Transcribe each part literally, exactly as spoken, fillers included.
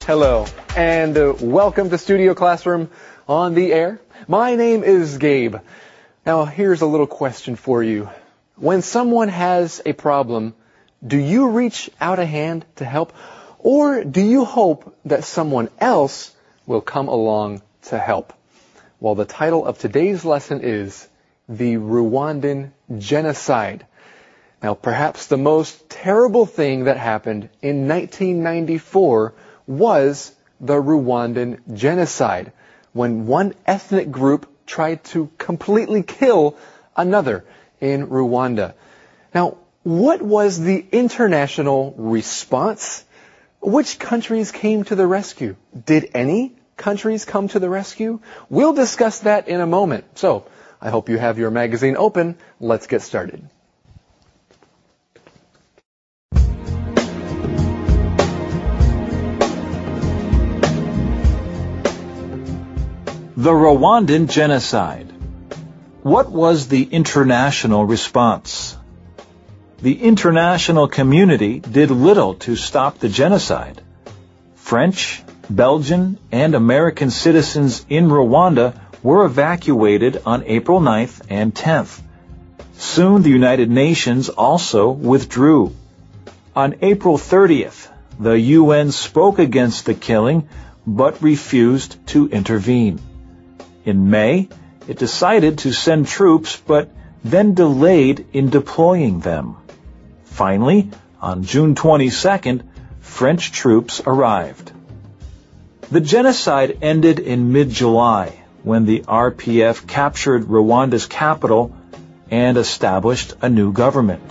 Hello, and uh, welcome to Studio Classroom on the air. My name is Gabe. Now, here's a little question for you. When someone has a problem, do you reach out a hand to help, or do you hope that someone else will come along to help? Well, the title of today's lesson is The Rwandan Genocide. Now, perhaps the most terrible thing that happened in nineteen ninety-four was the Rwandan Genocide, when one ethnic group tried to completely kill another in Rwanda. Now, what was the international response? Which countries came to the rescue? Did any countries come to the rescue? We'll discuss that in a moment. So, I hope you have your magazine open. Let's get started. The Rwandan Genocide. What was the international response? The international community did little to stop the genocide. French, Belgian, and American citizens in Rwanda were evacuated on April ninth and tenth. Soon the United Nations also withdrew. On April thirtieth, the U N spoke against the killing, but refused to intervene. In May, it decided to send troops, but then delayed in deploying them. Finally, on June twenty-second, French troops arrived. The genocide ended in mid-July, when the R P F captured Rwanda's capital and established a new government.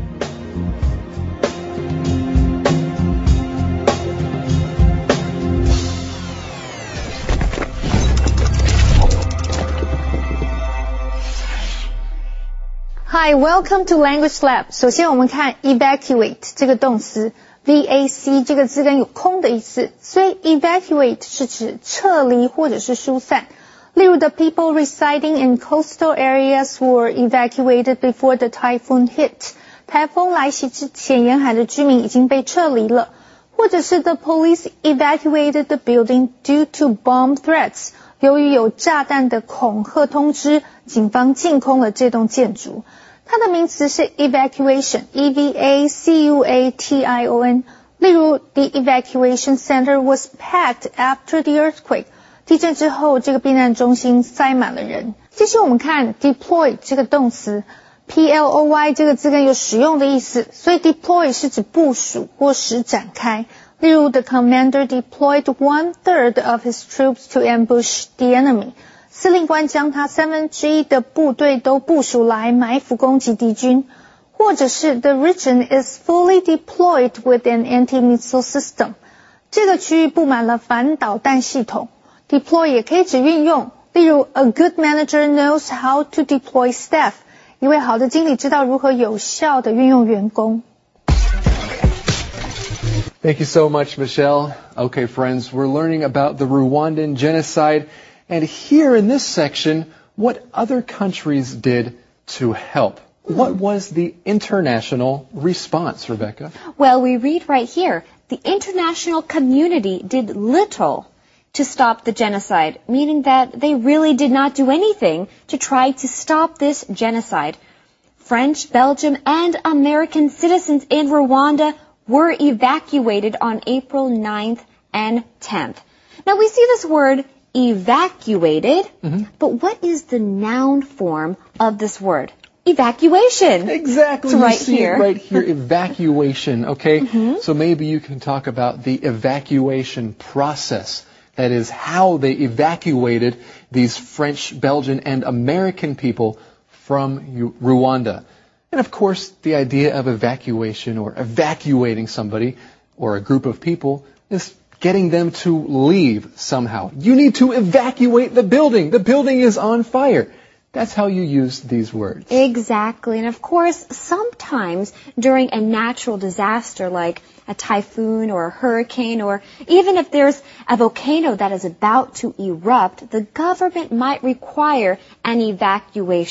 Hi, welcome to Language Lab. 首先我们看 evacuate 这个动词 V A C 这个字根有空的意思，所以 evacuate 是指撤离或者是疏散。例如 the people residing in coastal areas were evacuated before the typhoon hit. 台风来袭之前，沿海的居民已经被撤离了。或者是 the police evacuated the building due to bomb threats. 由于有炸弹的恐吓通知，警方净空了这栋建筑。它的名词是 evacuation, E V A C U A T I O N. 例如 the evacuation center was packed after the earthquake. 地震之后，这个避难中心塞满了人。接着我们看 deploy 这个动词 P L O Y 这个字根有使用的意思，所以 deploy 是指部署或使展开。例如 the commander deployed one third of his troops to ambush the enemy. 司令官将他三分之一的部队都部署来埋伏攻击敌军。或者是 the region is fully deployed with an anti-missile system. 这个区域布满了反导弹系统。deploy 也可以指运用，例如 a good manager knows how to deploy staff. 一位好的经理知道如何有效地运用员工。 Thank you so much, Michelle. Okay, friends, we're learning about the Rwandan genocide. And here in this section, what other countries did to help? What was the international response, Rebecca? Well, we read right here, the international community did little to stop the genocide, meaning that they really did not do anything to try to stop this genocide. French, Belgian, and American citizens in Rwanda were evacuated on April ninth and tenth. Now, we see this word evacuated, mm-hmm. but what is the noun form of this word? Evacuation. Exactly. It's you right see here. It right here, evacuation, okay? Mm-hmm. So maybe you can talk about the evacuation process. That is how they evacuated these French, Belgian, and American people from Rwanda. And of course, the idea of evacuation or evacuating somebody or a group of people is getting them to leave somehow. You need to evacuate the building. The building is on fire. That's how you use these words. Exactly. And of course, sometimes during a natural disaster like a typhoon or a hurricane, or even if there's a volcano that is about to erupt, the government might require an evacuation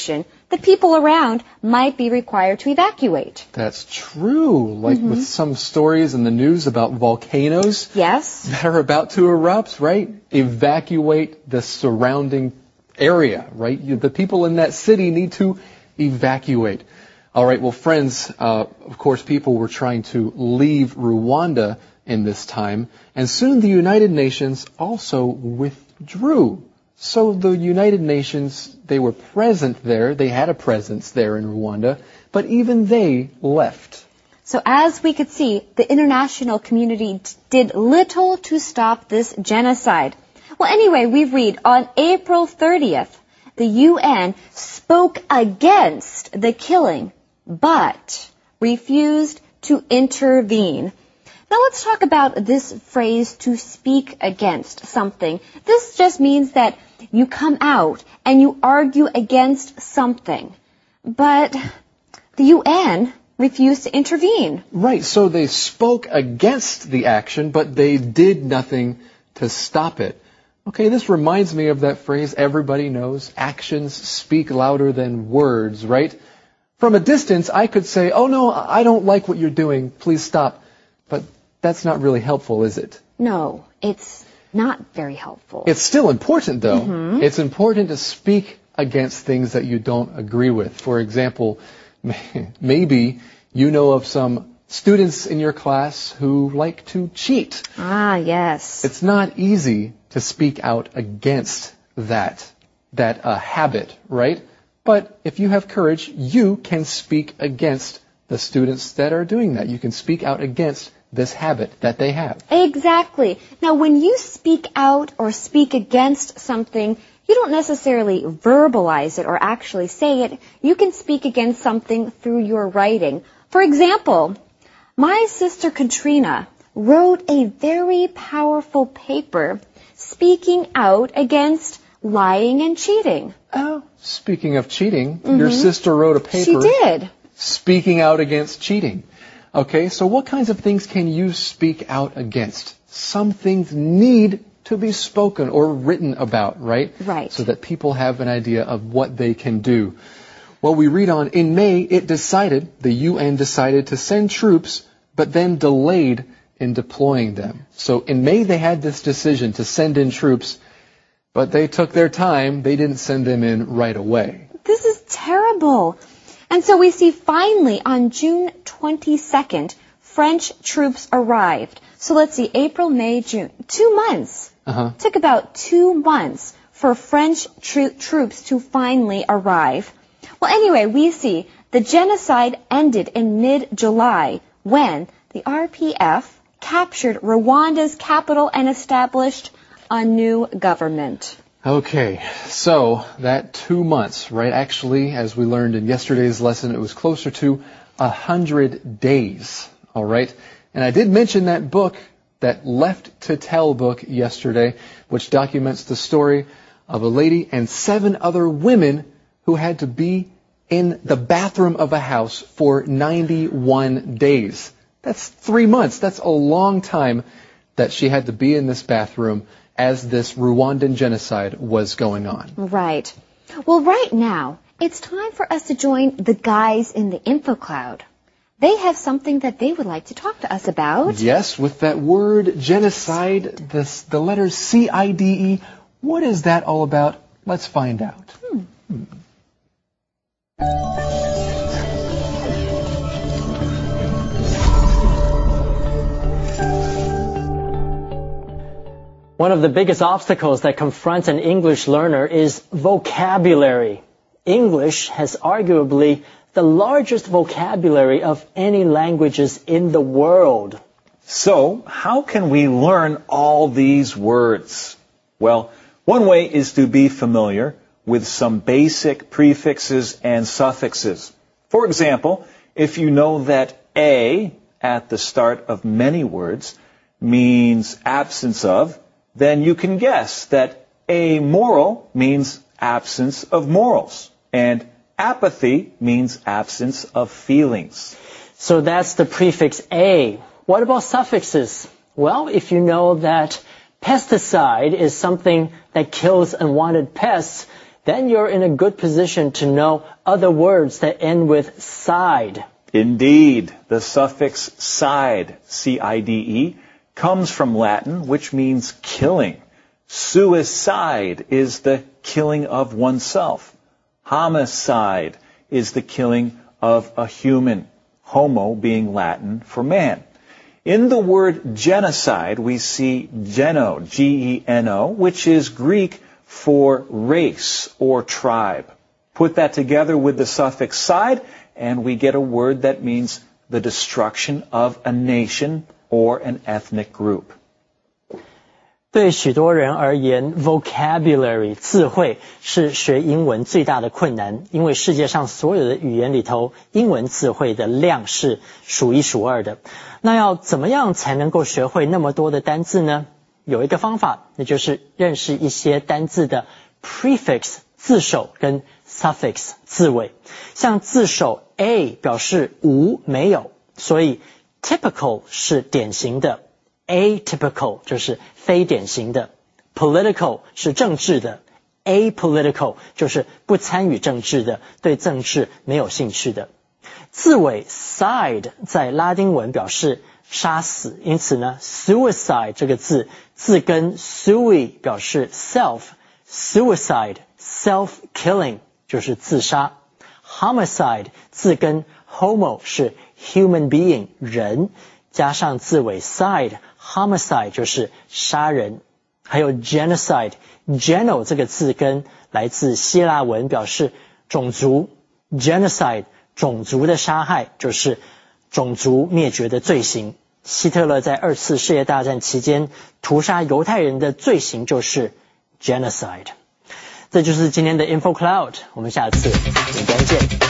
the people around might be required to evacuate. That's true. Like mm-hmm. with some stories in the news about volcanoes yes. that are about to erupt, right? Evacuate the surrounding area, right? You, the people in that city need to evacuate. All right, well, friends, uh, of course, people were trying to leave Rwanda in this time, and soon the United Nations also withdrew. So the United Nations, they were present there, they had a presence there in Rwanda, but even they left. So as we could see, the international community did little to stop this genocide. Well, anyway, we read on April thirtieth, the U N spoke against the killing, but refused to intervene. Now let's talk about this phrase, to speak against something. This just means that you come out and you argue against something. But the U N refused to intervene. Right, so they spoke against the action, but they did nothing to stop it. Okay, this reminds me of that phrase everybody knows, actions speak louder than words, right? From a distance, I could say, oh no, I don't like what you're doing, please stop. But that's not really helpful, is it? No, it's not very helpful. It's still important, though. Mm-hmm. It's important to speak against things that you don't agree with. For example, maybe you know of some students in your class who like to cheat. Ah, yes. It's not easy to speak out against that, that uh, habit, right? But if you have courage, you can speak against the students that are doing that. You can speak out against this habit that they have. Exactly. Now, when you speak out or speak against something, you don't necessarily verbalize it or actually say it. You can speak against something through your writing. For example, my sister Katrina wrote a very powerful paper speaking out against lying and cheating. Oh, speaking of cheating, mm-hmm. your sister wrote a paper. She did. Speaking out against cheating. Okay, so what kinds of things can you speak out against? Some things need to be spoken or written about, right? Right. So that people have an idea of what they can do. Well, we read on, in May, it decided, the U N decided to send troops, but then delayed in deploying them. So in May, they had this decision to send in troops, but they took their time. They didn't send them in right away. This is terrible. And so we see finally on June twenty-second, French troops arrived. So let's see, April, May, June. Two months. Uh-huh. Took about two months for French tro- troops to finally arrive. Well, anyway, we see the genocide ended in mid-July when the R P F captured Rwanda's capital and established a new government. Okay, so that two months, right? Actually, as we learned in yesterday's lesson, it was closer to a hundred days, all right? And I did mention that book, that Left to Tell book yesterday, which documents the story of a lady and seven other women who had to be in the bathroom of a house for ninety-one days. That's three months. That's a long time that she had to be in this bathroom as this Rwandan genocide was going on. Right. Well, right now, it's time for us to join the guys in the InfoCloud. They have something that they would like to talk to us about. Yes, with that word genocide, this, the letters C I D E. What is that all about? Let's find out. Hmm. Hmm. One of the biggest obstacles that confronts an English learner is vocabulary. English has arguably the largest vocabulary of any languages in the world. So, how can we learn all these words? Well, one way is to be familiar with some basic prefixes and suffixes. For example, if you know that a at the start of many words means absence of, then you can guess that amoral means absence of morals, and apathy means absence of feelings. So that's the prefix a. What about suffixes? Well, if you know that pesticide is something that kills unwanted pests, then you're in a good position to know other words that end with side. Indeed, the suffix side, C I D E, comes from Latin, which means killing. Suicide is the killing of oneself. Homicide is the killing of a human, homo being Latin for man. In the word genocide, we see geno, G E N O, which is Greek for race or tribe. Put that together with the suffix side, and we get a word that means the destruction of a nation or an ethnic group. 对许多人而言 vocabulary 智慧是学英文最大的困难，因为世界上所有的语言里头，英文智慧的量是数一数二的。那要怎么样才能够学会那么多的单字呢？有一个方法，那就是认识一些单字的 prefix 字首跟 suffix 字尾。像字首 a 表示无没有，所以 typical 是典型的， atypical 就是非典型的， political 是政治的， apolitical 就是不参与政治的，对政治没有兴趣的。字尾 side 在拉丁文表示杀死，因此呢 suicide 这个字字根 sui 表示 self， suicide self-killing 就是自杀， homicide 字根 homo 是 human being 人，加上字尾 side homicide 就是杀人。还有 genocide geno 这个字根来自希腊文表示种族， genocide 种族的杀害就是种族灭绝的罪行。希特勒在二次世界大战期间屠杀犹太人的罪行就是 genocide。 这就是今天的 Info Cloud， 我们下次简单见。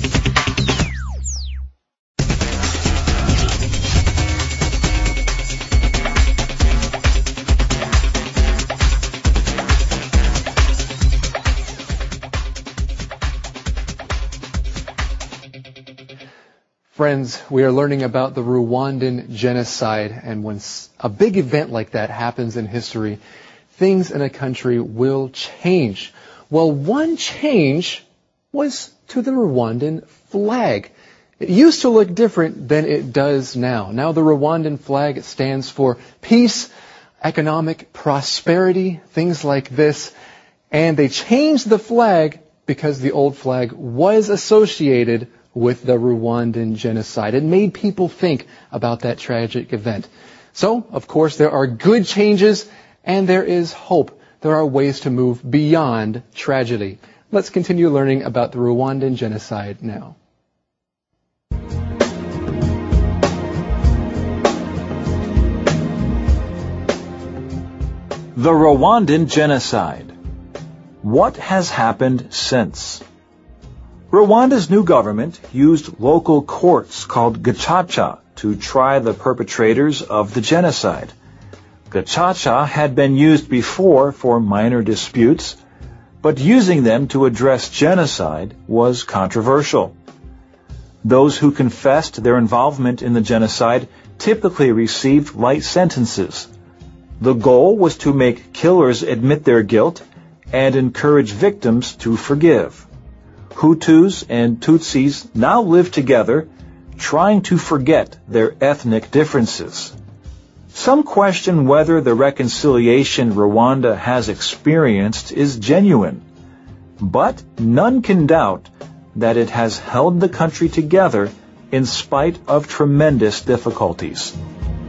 Friends, we are learning about the Rwandan genocide, and when a big event like that happens in history, things in a country will change. Well, one change was to the Rwandan flag. It used to look different than it does now. Now the Rwandan flag stands for peace, economic prosperity, things like this. And they changed the flag because the old flag was associated with the Rwandan genocide. It made people think about that tragic event. So, of course, there are good changes and there is hope. There are ways to move beyond tragedy. Let's continue learning about the Rwandan genocide now. The Rwandan genocide. What has happened since? Rwanda's new government used local courts called gacaca to try the perpetrators of the genocide. Gacaca had been used before for minor disputes, but using them to address genocide was controversial. Those who confessed their involvement in the genocide typically received light sentences. The goal was to make killers admit their guilt and encourage victims to forgive. Hutus and Tutsis now live together, trying to forget their ethnic differences. Some question whether the reconciliation Rwanda has experienced is genuine, but none can doubt that it has held the country together in spite of tremendous difficulties.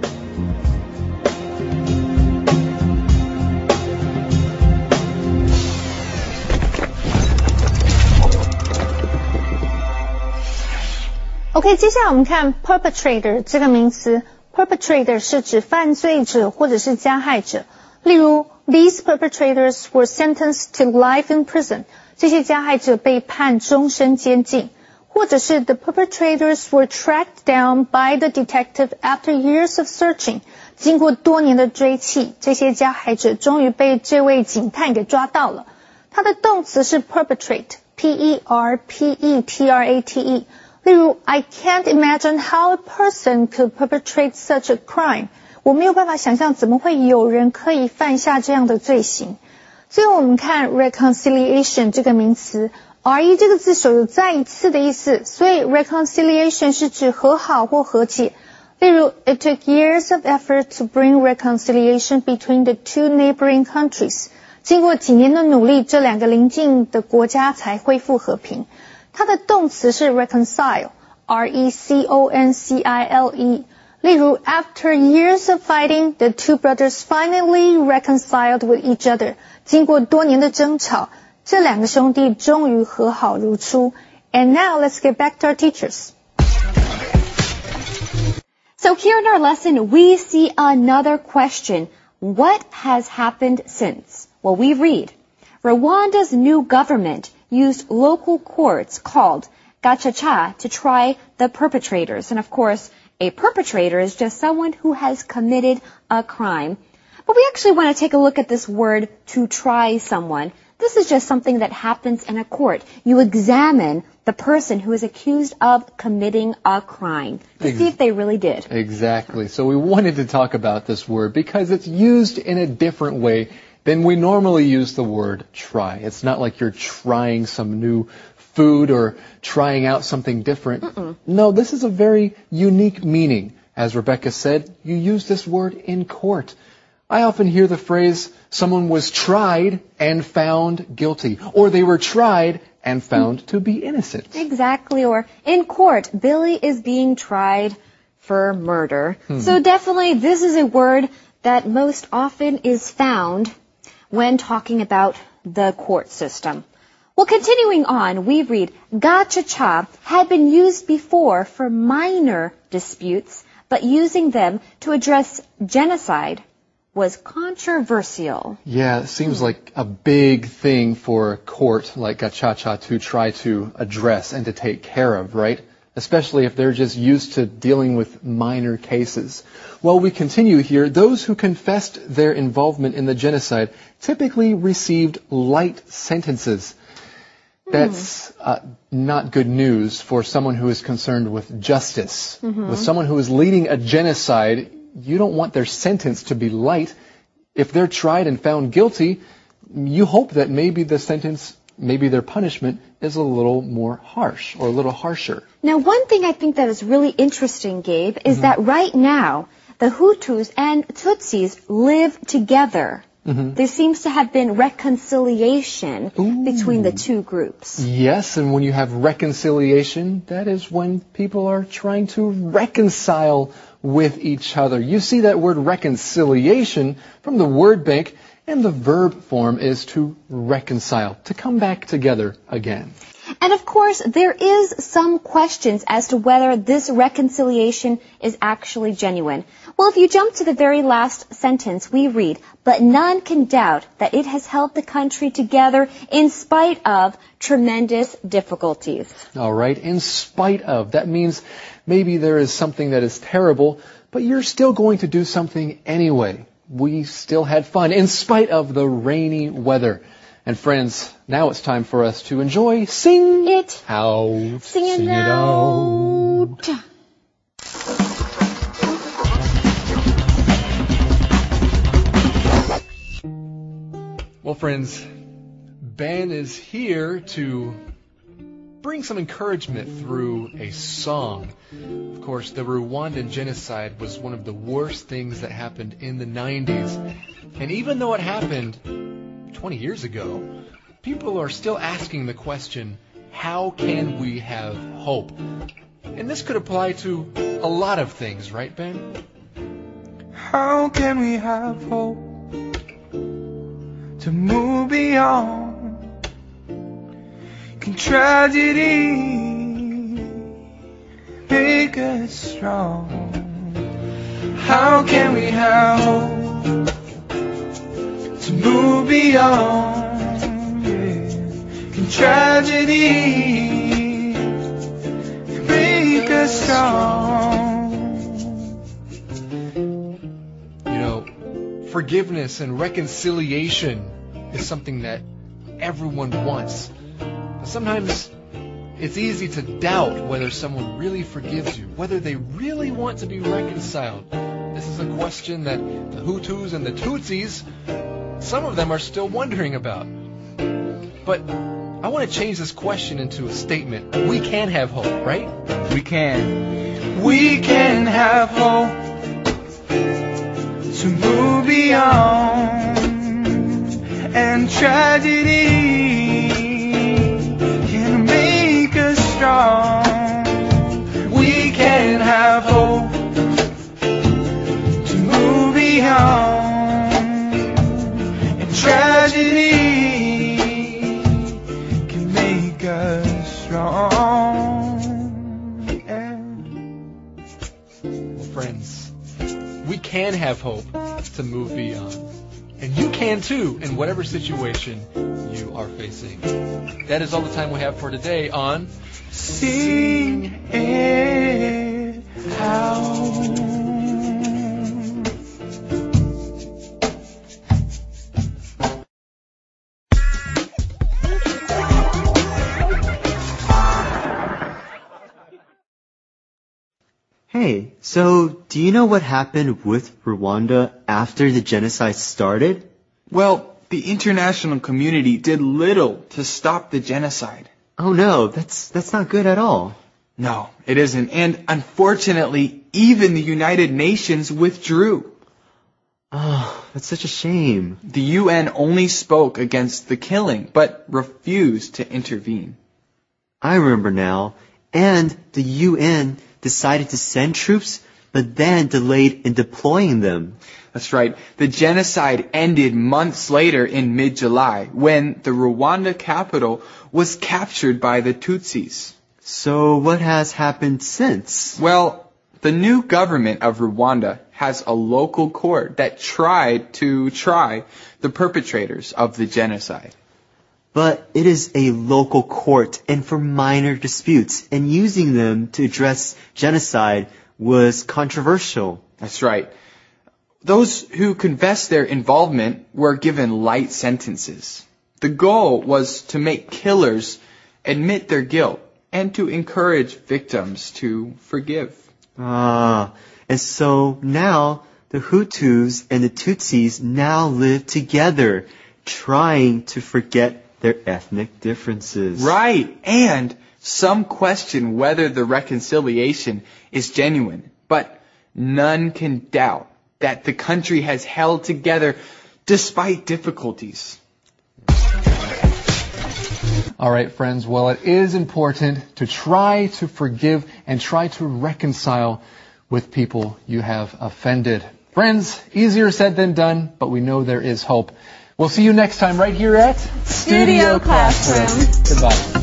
OK， 接下来我们看 perpetrator 这个名词。perpetrator 是指犯罪者或者是加害者。例如 ，these perpetrators were sentenced to life in prison。这些加害者被判终身监禁。或者是 the perpetrators were tracked down by the detective after years of searching。经过多年的追缉，这些加害者终于被这位警探给抓到了。它的动词是 perpetrate，P E R P E T R A T E。例如 I can't imagine how a person could perpetrate such a crime. 我没有办法想象怎么会有人可以犯下这样的罪行。 最后我们看 reconciliation 这个名词 re 这个字首有再一次的意思，所以 reconciliation 是指和好或和解。例如 it took years of effort to bring reconciliation between the two neighboring countries。 经过几年的努力，这两个邻近的国家才恢复和平。它的动词是 reconcile R E C O N C I L E。 例如 after years of fighting, the two brothers finally reconciled with each other。 经过多年的争吵，这两个兄弟终于和好如初。 And now let's get back to our teachers. So here in our lesson, we see another question. What has happened since? Well, we read, Rwanda's new government used local courts called gacaca to try the perpetrators. And of course, a perpetrator is just someone who has committed a crime. But we actually want to take a look at this word, to try someone. This is just something that happens in a court. You examine the person who is accused of committing a crime to Ex- see if they really did. Exactly. So we wanted to talk about this word because it's used in a different way than we normally use the word try. It's not like you're trying some new food or trying out something different. Mm-mm. No, this is a very unique meaning. As Rebecca said, you use this word in court. I often hear the phrase, someone was tried and found guilty, or they were tried and found to be innocent. Exactly, or in court, Billy is being tried for murder. Hmm. So definitely this is a word that most often is found when talking about the court system. Well, continuing on, we read, gacaca had been used before for minor disputes, but using them to address genocide was controversial. Yeah, it seems like a big thing for a court like gacaca to try to address and to take care of, right? Especially if they're just used to dealing with minor cases. Well, we continue here. Those who confessed their involvement in the genocide typically received light sentences. That's uh, not good news for someone who is concerned with justice. Mm-hmm. With someone who is leading a genocide, you don't want their sentence to be light. If they're tried and found guilty, you hope that maybe the sentence, maybe their punishment is a little more harsh or a little harsher. Now, one thing I think that is really interesting, Gabe, is mm-hmm. that right now, the Hutus and Tutsis live together. Mm-hmm. There seems to have been reconciliation Ooh. between the two groups. Yes, and when you have reconciliation, that is when people are trying to reconcile with each other. You see that word reconciliation from the word bank, and the verb form is to reconcile, to come back together again. And of course, there is some questions as to whether this reconciliation is actually genuine. Well, if you jump to the very last sentence, we read, but none can doubt that it has held the country together in spite of tremendous difficulties. All right, in spite of. That means maybe there is something that is terrible, but you're still going to do something anyway. We still had fun in spite of the rainy weather. And friends, now it's time for us to enjoy Sing It Out. Sing it, Sing it out. out. Well, friends, Ben is here to bring some encouragement through a song. Of course, the Rwandan genocide was one of the worst things that happened in the nineties. And even though it happened twenty years ago, people are still asking the question, how can we have hope? And this could apply to a lot of things, right, Ben? How can we have hope to move beyond? Can tragedy make us strong? How can we have hope to move beyond? Yeah. Can tragedy make us strong? You know, forgiveness and reconciliation is something that everyone wants. But sometimes it's easy to doubt whether someone really forgives you, whether they really want to be reconciled. This is a question that the Hutus and the Tutsis some of them are still wondering about. But I want to change this question into a statement. We can have hope, right? We can. We can have hope to move beyond, and tragedy can make us strong. We can have hope to move beyond, and tragedy can make us strong. Yeah. Well, friends, we can have hope to move beyond. And you can too, in whatever situation you are facing. That is all the time we have for today on Sing it out. Hey, so do you know what happened with Rwanda after the genocide started? Well, the international community did little to stop the genocide. Oh no, that's that's not good at all. No, it isn't. And unfortunately, even the United Nations withdrew. Oh, that's such a shame. The U N only spoke against the killing, but refused to intervene. I remember now. And the U N decided to send troops, but then delayed in deploying them. That's right. The genocide ended months later in mid-July, when the Rwanda capital was captured by the Tutsis. So what has happened since? Well, the new government of Rwanda has a local court that tried to try the perpetrators of the genocide. But it is a local court, and for minor disputes, and using them to address genocide was controversial. That's right. Those who confessed their involvement were given light sentences. The goal was to make killers admit their guilt and to encourage victims to forgive. Ah, and so now the Hutus and the Tutsis now live together, trying to forget their ethnic differences. Right, and some question whether the reconciliation is genuine, but none can doubt that the country has held together despite difficulties. All right, friends. Well, it is important to try to forgive and try to reconcile with people you have offended. Friends, easier said than done, but we know there is hope. We'll see you next time right here at Studio Classroom. Goodbye.